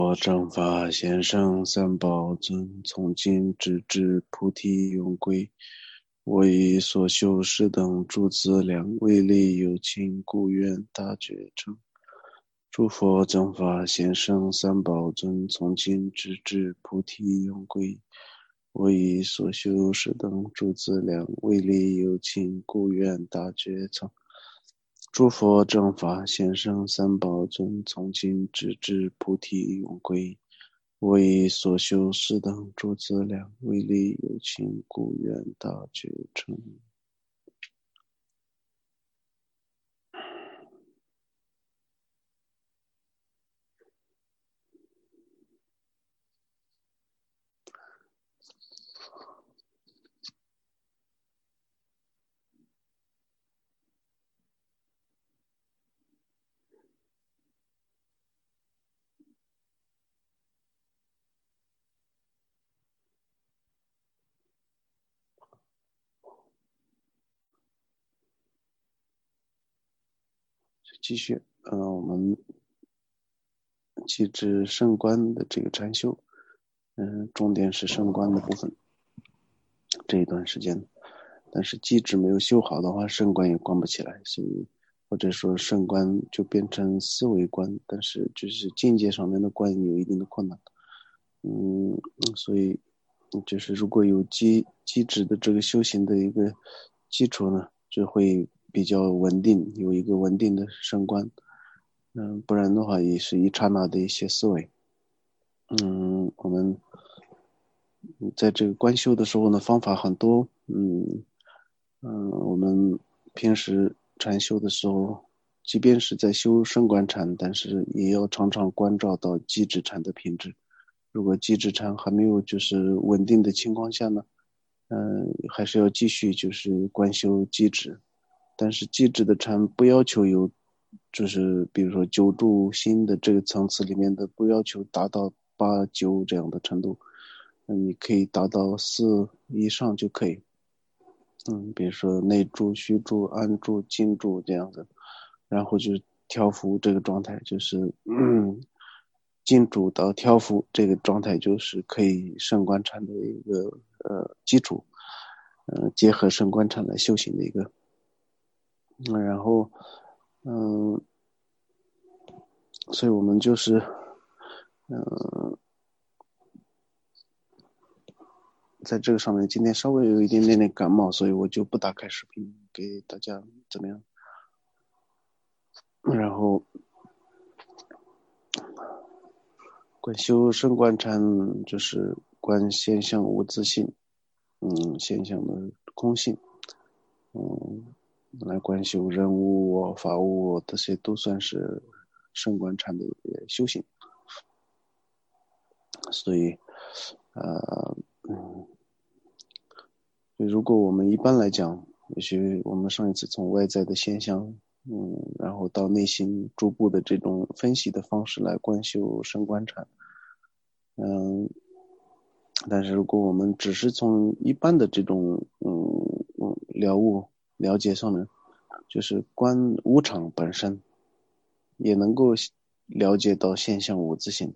我正法贤圣三宝尊，从今直至菩提永归。我以所修是等诸资粮，为利有情，故愿大觉成。诸佛正法贤圣三宝尊，从今直至菩提永归。我以所修是等诸资粮，为利有情，故愿大觉成。诸佛正法贤圣三宝尊，从今直至菩提永归。我以所修是等诸资粮，为利有情，故愿大觉成。继续，我们继至圣观的这个禅修，重点是圣观的部分。这一段时间，但是机制没有修好的话，圣观也观不起来，所以或者说圣观就变成思维观，但是就是境界上面的观有一定的困难。所以就是如果有机制的这个修行的一个基础呢，就会比较稳定，有一个稳定的圣观。不然的话也是一刹那的一些思维。我们在这个观修的时候呢，方法很多。我们平时禅修的时候，即便是在修圣观禅，但是也要常常关照到机制禅的品质。如果机制禅还没有就是稳定的情况下呢，还是要继续就是观修机制。但是机制的禅不要求有，就是比如说九住心的这个层次里面的，不要求达到8、9这样的程度，你可以达到4以上就可以。比如说内住、虚住、安住、静住这样的，然后就是调伏这个状态，就是静住到调伏这个状态，就是可以圣观禅的一个基础，结合圣观禅来修行的一个。然后所以我们就是在这个上面，今天稍微有一点点感冒，所以我就不打开视频给大家怎么样。然后观修圣观禅就是观现象无自性，现象的空性，来观修人无我、法无我，这些都算是圣观禅的修行。所以，如果我们一般来讲，也许我们上一次从外在的现象，然后到内心逐步的这种分析的方式来观修圣观禅，但是如果我们只是从一般的这种了悟了解上面，就是观无常本身，也能够了解到现象无自性。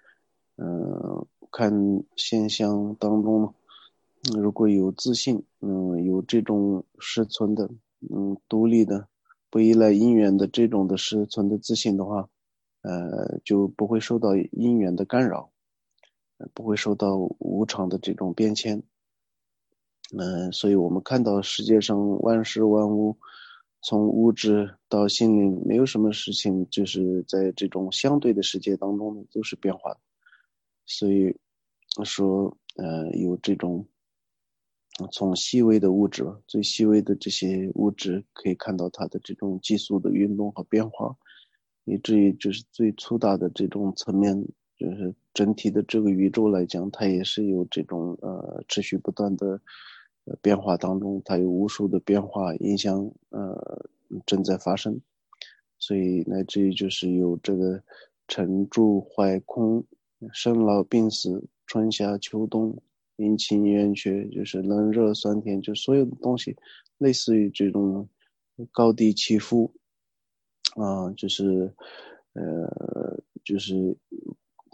看现象当中，如果有自信，有这种实存的，独立的，不依赖因缘的这种的实存的自信的话，就不会受到因缘的干扰，不会受到无常的这种变迁。所以我们看到世界上万事万物，从物质到心灵，没有什么事情就是在这种相对的世界当中都是变化的。所以说，有这种从细微的物质，最细微的这些物质，可以看到它的这种激素的运动和变化，以至于就是最粗大的这种层面，就是整体的这个宇宙来讲，它也是有这种持续不断的变化当中，它有无数的变化影响正在发生，所以乃至于就是有这个成住坏空、生老病死、春夏秋冬、阴晴圆缺，就是冷热酸甜，就所有的东西，类似于这种高低起伏，就是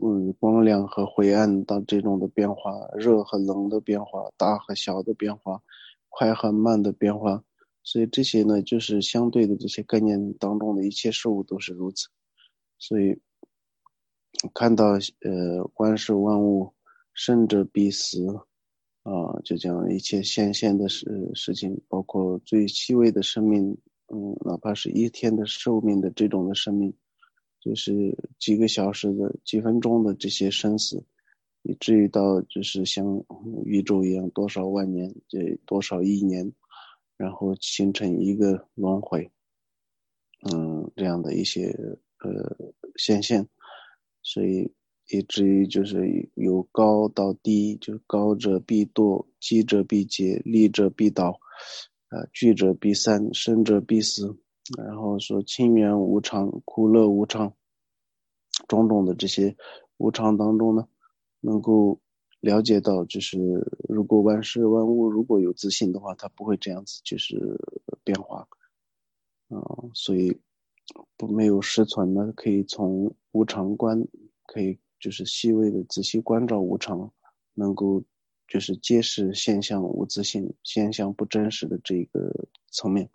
光亮和灰暗的这种的变化，热和冷的变化，大和小的变化，快和慢的变化。所以这些呢，就是相对的这些概念当中的一切事物都是如此。所以看到万事万物生者必死就这样一切显现的事情，包括最细微的生命，哪怕是一天的寿命的这种的生命，就是几个小时的、几分钟的这些生死，以至于到就是像宇宙一样多少万年，这多少亿年，然后形成一个轮回。这样的一些显现，所以以至于就是由高到低，就是高者必堕，低者必竭，利者必倒，聚者必散，生者必死。然后说清源无常，苦乐无常，种种的这些无常当中呢，能够了解到，就是如果万事万物如果有自信的话，它不会这样子就是变化。所以没有实存呢，可以从无常观，可以就是细微的仔细关照无常，能够就是揭示现象无自性、现象不真实的这个层面。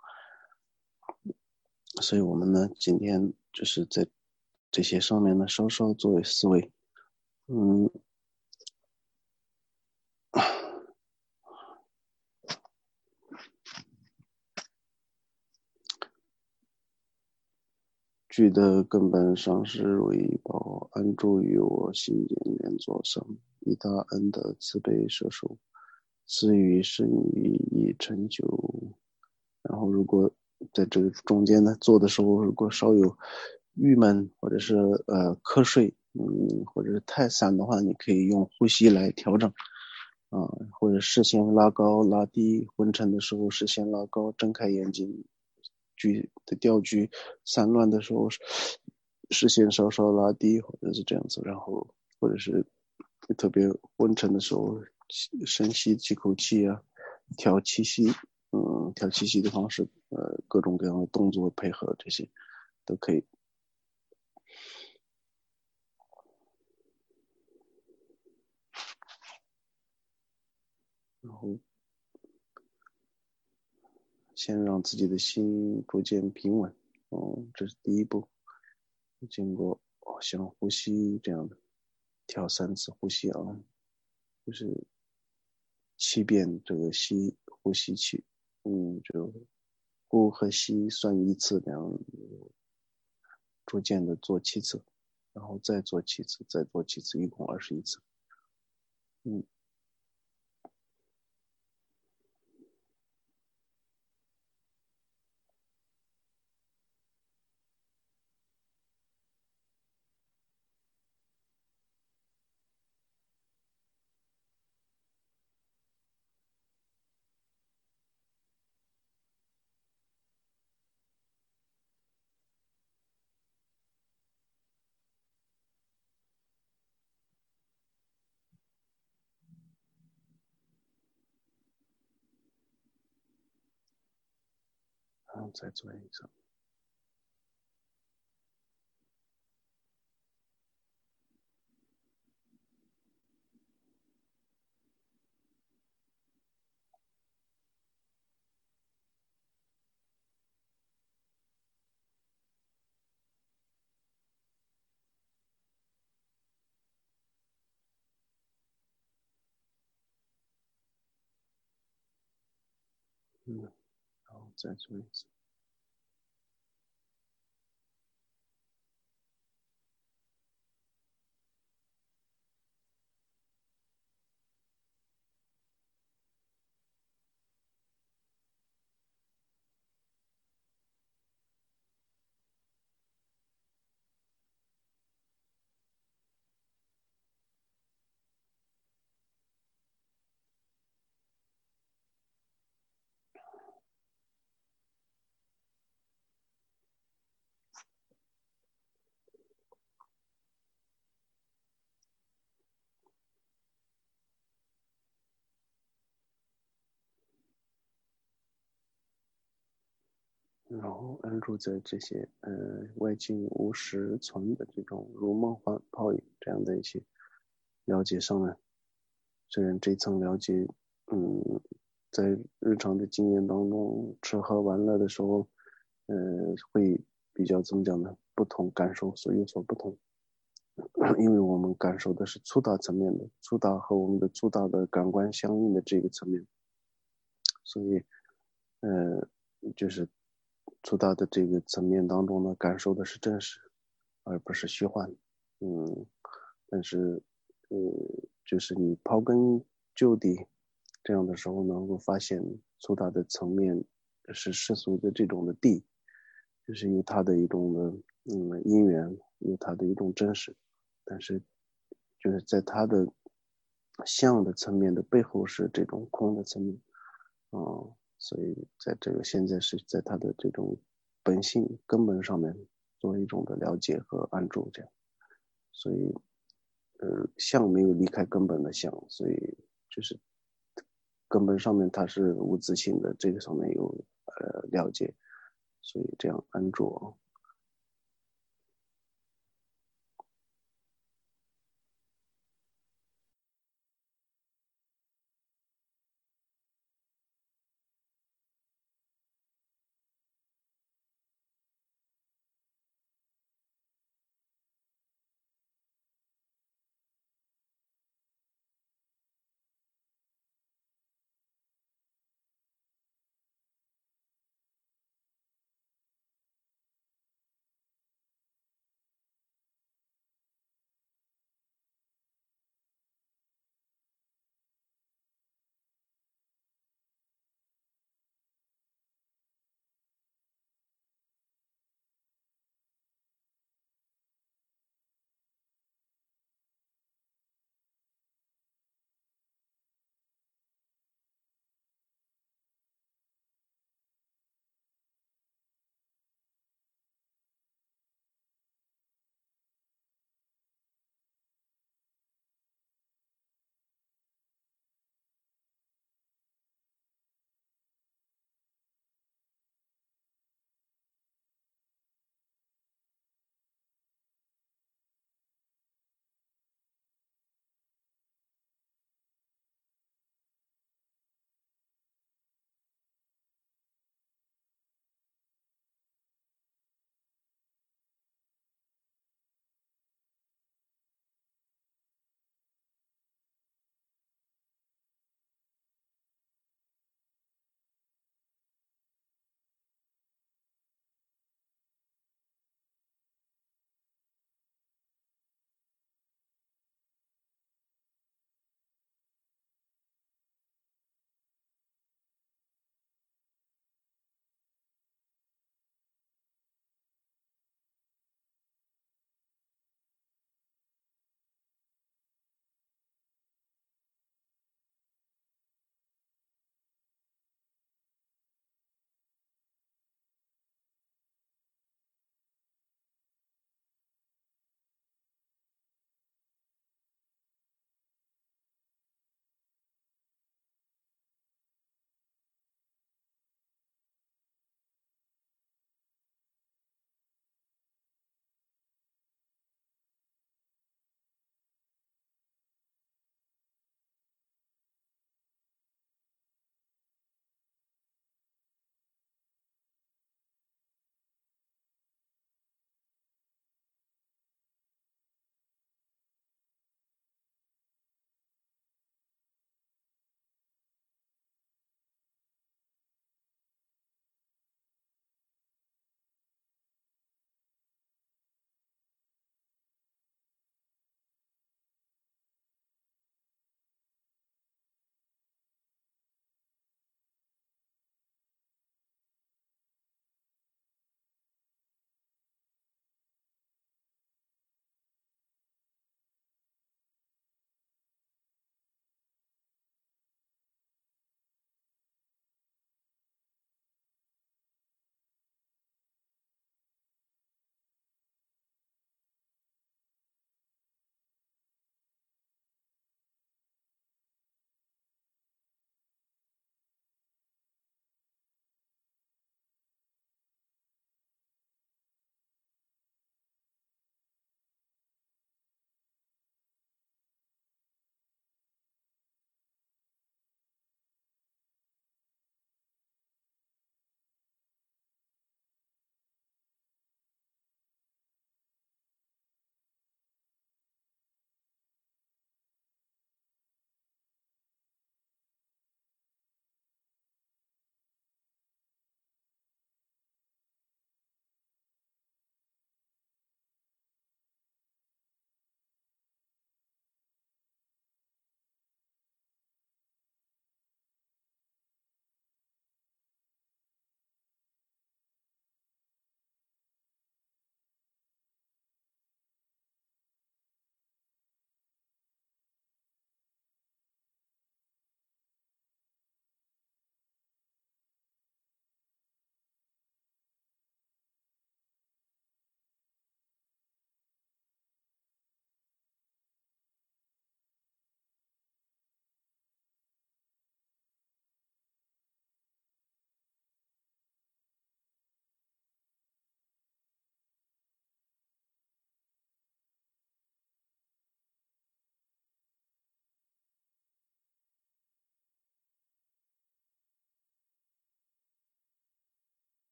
所以我们呢，今天就是在这些上面呢，稍稍作为思维。嗯，具的根本上是为报，安住于我心间连作生，以大恩德慈悲摄受，赐予生于以成就。然后如果在这个中间呢做的时候，如果稍有郁闷或者是瞌睡，或者是太散的话，你可以用呼吸来调整或者视线拉高拉低，昏沉的时候视线拉高，睁开眼睛，调局散乱的时候视线稍稍拉低，或者是这样子，然后或者是特别昏沉的时候深吸几口气调气息。调气息的方式，各种各样的动作配合这些都可以。然后先让自己的心逐渐平稳，这是第一步。经过像呼吸这样的调3次呼吸就是7遍这个呼吸气，就呼和吸算1次，这样逐渐的做7次，然后再做7次，再做7次，一共21次。然后再做一次。然后再做一次。 然后安住在这些外境无实存的这种如梦幻泡影这样的一些了解上呢，虽然这层了解，嗯，在日常的经验当中吃喝玩乐的时候，会比较怎么讲呢？不同感受所有所不同，因为我们感受的是粗大层面的，粗大和我们的粗大的感官相应的这个层面，所以，呃，就是粗大的这个层面当中呢，感受的是真实，而不是虚幻。嗯，但是，呃，就是你刨根究底这样的时候，能够发现粗大的层面是世俗的这种的地，就是有它的一种的因缘，有它的一种真实，但是就是在它的相的层面的背后是这种空的层面。所以在这个现在是在它的这种本性根本上面做一种的了解和安住，这样，所以相没有离开根本的相，所以就是根本上面它是无自性的，这个上面有了解，所以这样安住。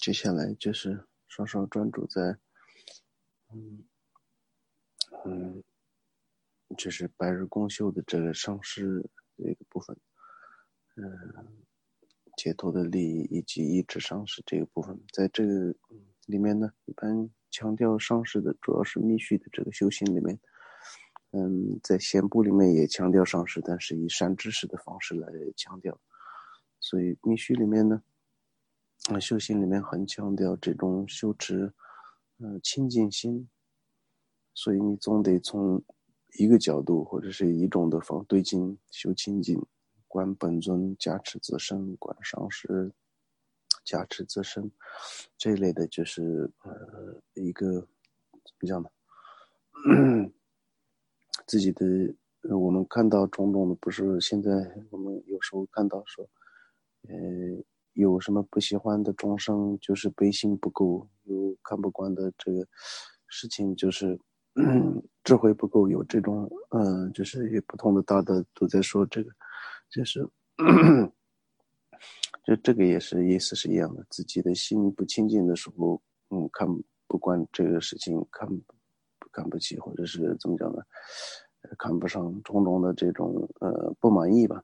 接下来就是稍稍专注在嗯嗯，就是白日共修的这个上师这个部分，解脱的利益以及意志上师这个部分，在这个里面呢，一般强调上师的主要是密续的这个修行里面，在贤部里面也强调上师，但是以善知识的方式来强调，所以密续里面呢，修行里面很强调这种修持，清净心，所以你总得从一个角度或者是一种的方对境修清净，观本尊加持自身，观上师加持自身，这一类的就是一个怎么讲呢？自己的我们看到种种的，不是现在我们有时候看到说，呃，有什么不喜欢的众生，就是悲心不够；有看不惯的这个事情，就是智慧不够。有这种就是有不同的大德都在说这个，就是就这个也是意思是一样的。自己的心不清净的时候，看不惯这个事情，看不起，或者是怎么讲呢？看不上种种的这种不满意吧。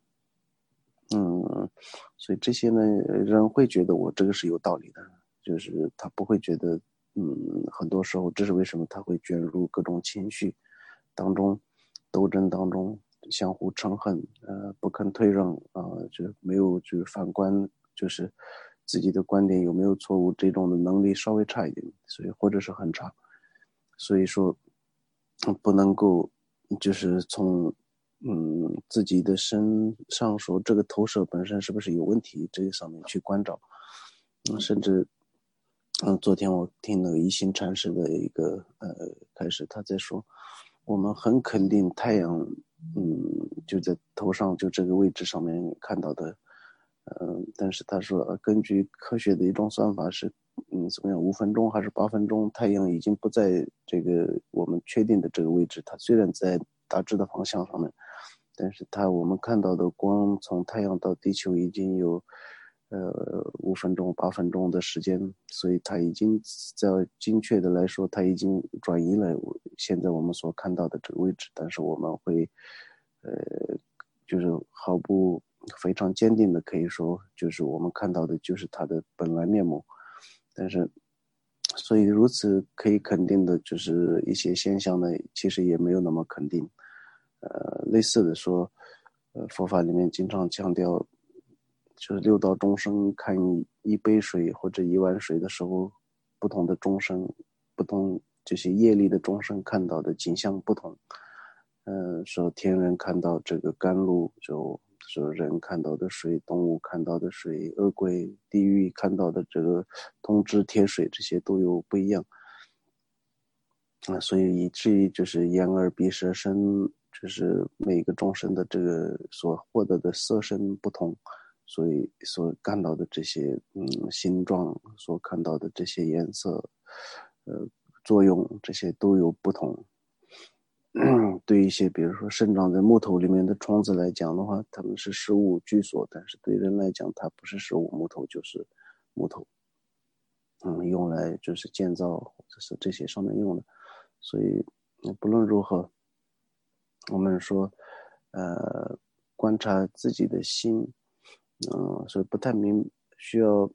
所以这些呢，人会觉得我这个是有道理的，就是他不会觉得，很多时候这是为什么他会卷入各种情绪当中，斗争当中，相互嗔恨，不肯退让就没有就是反观，就是自己的观点有没有错误，这种的能力稍微差一点，所以或者是很差，所以说不能够就是从自己的身上说这个投射本身是不是有问题，这个上面去关照，甚至昨天我听那个一心禅师的一个开始他在说，我们很肯定太阳就在头上就这个位置上面看到的，但是他说根据科学的一种算法是怎么样5分钟还是8分钟，太阳已经不在这个我们确定的这个位置，它虽然在大致的方向上面，但是我们看到的光从太阳到地球已经有5分钟8分钟的时间，所以它已经在精确的来说，它已经转移了现在我们所看到的这个位置，但是我们会就是毫不非常坚定的可以说，就是我们看到的就是它的本来面目，但是所以如此可以肯定的就是一些现象呢，其实也没有那么肯定。类似的说，佛法里面经常强调，就是六道众生看一杯水或者一碗水的时候，不同的众生，不同这些业力的众生看到的景象不同。说天人看到这个甘露，就说人看到的水，动物看到的水，恶鬼地狱看到的这个铜汁铁水，这些都有不一样。所以以至于就是眼耳鼻舌身，就是每个众生的这个所获得的色身不同，所以所看到的这些形状，所看到的这些颜色，作用这些都有不同。对一些比如说生长在木头里面的虫子来讲的话，它们是食物居所，但是对人来讲，它不是食物，木头就是木头，用来就是建造或者是这些上面用的。所以不论如何，我们说观察自己的心，所以不太需要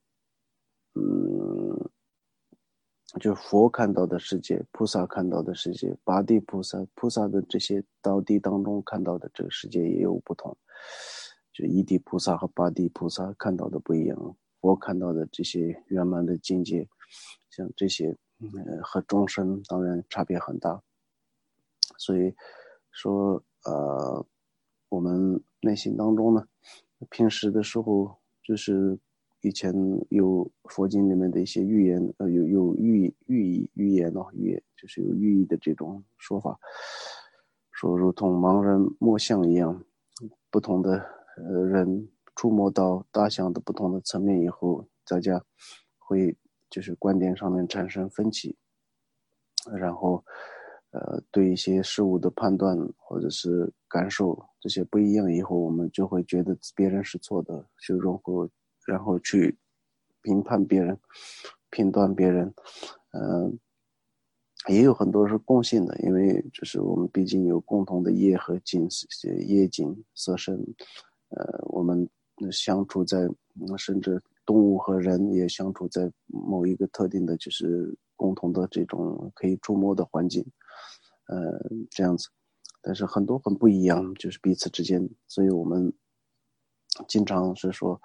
就佛看到的世界，菩萨看到的世界，八地菩萨的这些道地当中看到的这个世界也有不同，就一地菩萨和八地菩萨看到的不一样，佛看到的这些圆满的境界，像这些和众生当然差别很大，所以说我们内心当中呢，平时的时候就是以前有佛经里面的一些寓言，有寓言就是有寓意的这种说法，说如同盲人摸象一样，不同的人触摸到大象的不同的层面以后，大家会就是观点上面产生分歧，然后对一些事物的判断或者是感受这些不一样以后，我们就会觉得别人是错的，然后去评判别人、评断别人，也有很多是共性的，因为就是我们毕竟有共同的业和境，业境色身，我们相处在，甚至动物和人也相处在某一个特定的，就是共同的这种可以触摸的环境，这样子，但是很多很不一样，就是彼此之间，所以我们经常是说，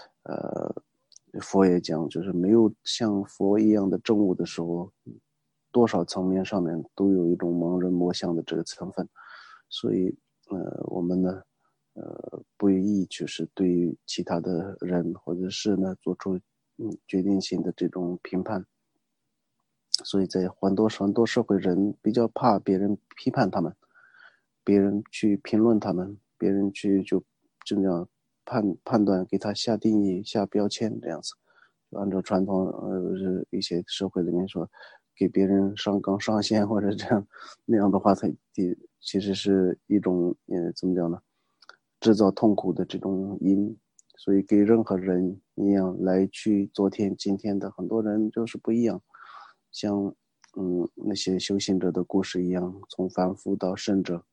佛也讲，就是没有像佛一样的证悟的时候，多少层面上面都有一种盲人摸象的这个成分，所以，我们呢，不宜就是对于其他的人或者是呢做出决定性的这种评判，所以在很多社会人比较怕别人批判他们，别人去评论他们，别人去就这样判断，给他下定义、下标签这样子。就按照传统一些社会里面说，给别人上纲上线或者这样那样的话，它其实是一种怎么讲呢？制造痛苦的这种因。所以给任何人一样来去昨天今天的很多人就是不一样，像那些修行者的故事一样，从凡夫到圣者，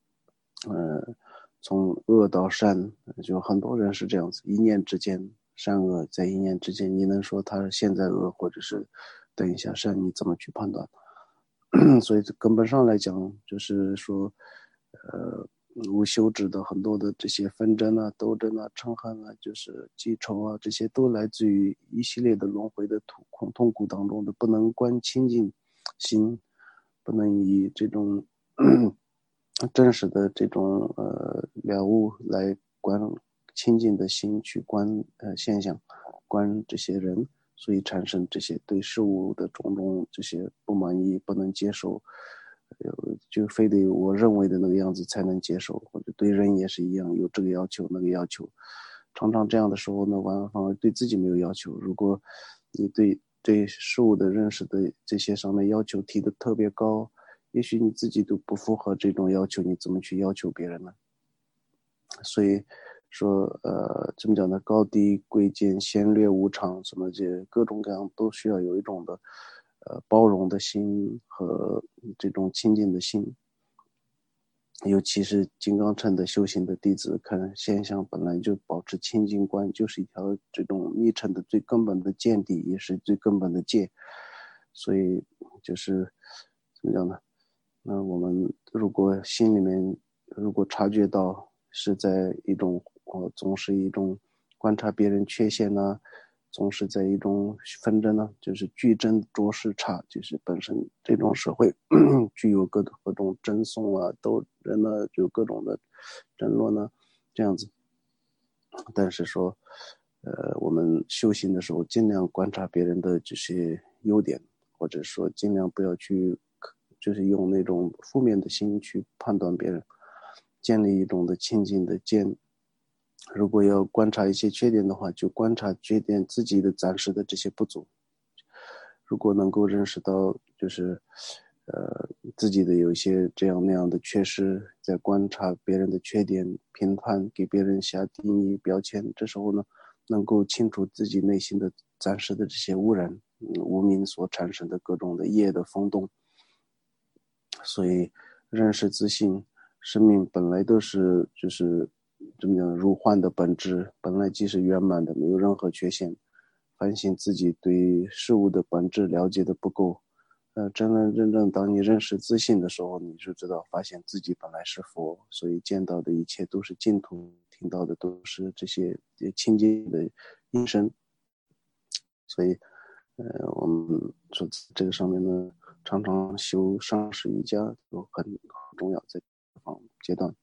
从恶到善，就很多人是这样子，一念之间，善恶在一念之间，你能说他现在恶，或者是等一下善，你怎么去判断？所以根本上来讲，就是说，无休止的很多的这些纷争啊、斗争啊、嗔恨啊，就是记仇啊，这些都来自于一系列的轮回的痛苦当中的不能观清净心，不能以这种真实的这种了悟来观清净的心去观现象，观这些人。所以产生这些对事物的种种这些不满意、不能接受，就非得我认为的那个样子才能接受，或者对人也是一样，有这个要求那个要求，常常这样的时候呢，反而对自己没有要求。如果你对事物的认识的这些上面要求提的特别高，也许你自己都不符合这种要求，你怎么去要求别人呢？所以说怎么讲呢？高低贵贱、贤劣无常，什么这各种各样都需要有一种的包容的心和这种亲近的心。尤其是金刚乘的修行的弟子，看现象本来就保持清净观，就是一条这种密乘的最根本的见地，也是最根本的戒。所以就是怎么讲呢？那我们如果心里面如果察觉到是在一种总是一种观察别人缺陷呢，总是在一种纷争呢，就是具争着实差，就是本身这种社会具有各种争讼啊、斗争呢，就各种的争论呢，这样子。但是说，我们修行的时候尽量观察别人的这些优点，或者说尽量不要去，就是用那种负面的心去判断别人，建立一种的清净的见。如果要观察一些缺点的话，就观察缺点自己的暂时的这些不足。如果能够认识到，就是自己的有一些这样那样的缺失，在观察别人的缺点，评判给别人下定义标签，这时候呢，能够清楚自己内心的暂时的这些污染，无明所产生的各种的业的风动。所以认识自信，生命本来都是就是怎么讲，如幻的本质本来即是圆满的，没有任何缺陷。反省自己对事物的本质了解的不够，真正当你认识自信的时候，你就知道发现自己本来是佛，所以见到的一切都是净土，听到的都是这些清净的音声。所以我们说这个上面呢，常常修上师瑜伽就很重要，在这方阶段。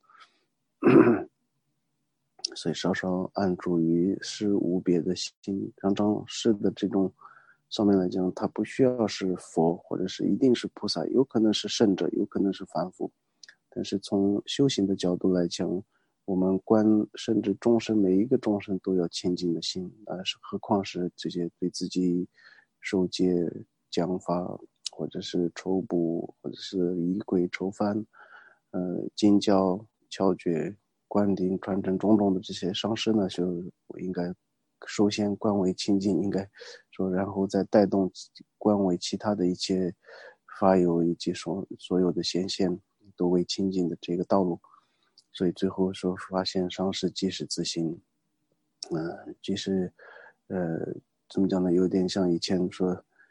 所以稍稍按住于是无别的心，常常是的这种上面来讲，它不需要是佛，或者是一定是菩萨，有可能是圣者，有可能是凡夫。但是从修行的角度来讲，我们观甚至众生每一个众生都要清净的心，何况是这些对自己受戒讲法，或者是抽补，或者是仪轨抽幡，经教窍诀灌顶传承种种的这些上师呢，就应该首先观为清净，应该说，然后再带动观为其他的一切法有以及所有的显现都为清净的这个道路。所以最后说发现上师即是自心，即是怎么讲呢？有点像以前说，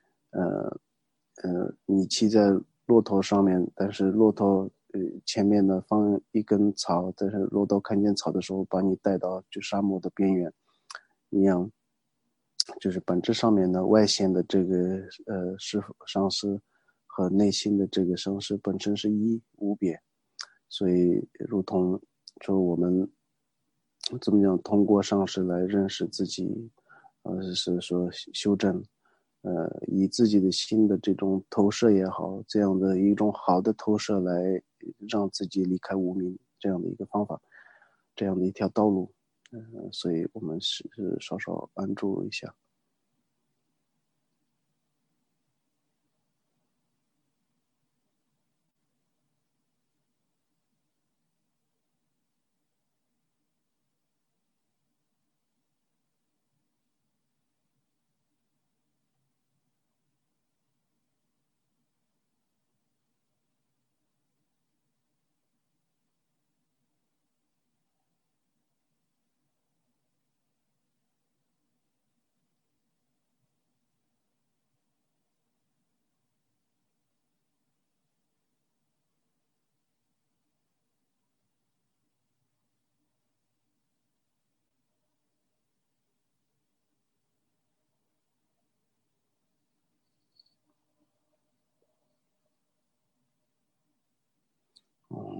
你骑在骆驼上面，但是骆驼前面呢放一根草，但是骆驼看见草的时候，把你带到就沙漠的边缘一样，就是本质上面呢，外显的这个师傅上师和内心的这个上师本身是一无别，所以如同说我们怎么讲，通过上师来认识自己，是说修正。以自己的心的这种投射也好，这样的一种好的投射来让自己离开无明，这样的一个方法，这样的一条道路。所以我们是稍稍安住一下。